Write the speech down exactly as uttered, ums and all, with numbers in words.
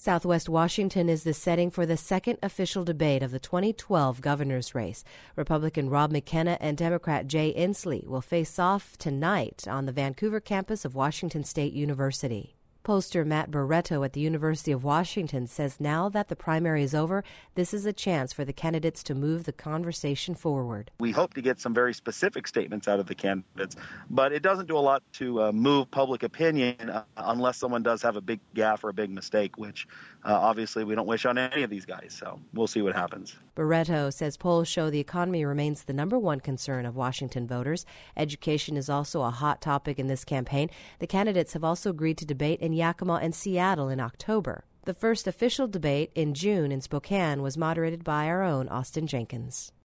Southwest Washington is the setting for the second official debate of the twenty twelve governor's race. Republican Rob McKenna and Democrat Jay Inslee will face off tonight on the Vancouver campus of Washington State University. Pollster Matt Barreto at the University of Washington says now that the primary is over, this is a chance for the candidates to move the conversation forward. We hope to get some very specific statements out of the candidates, but it doesn't do a lot to uh, move public opinion uh, unless someone does have a big gaffe or a big mistake, which uh, obviously we don't wish on any of these guys, so we'll see what happens. Barreto says polls show the economy remains the number one concern of Washington voters. Education is also a hot topic in this campaign. The candidates have also agreed to debate in Yakima and Seattle in October. The first official debate in June in Spokane was moderated by our own Austin Jenkins.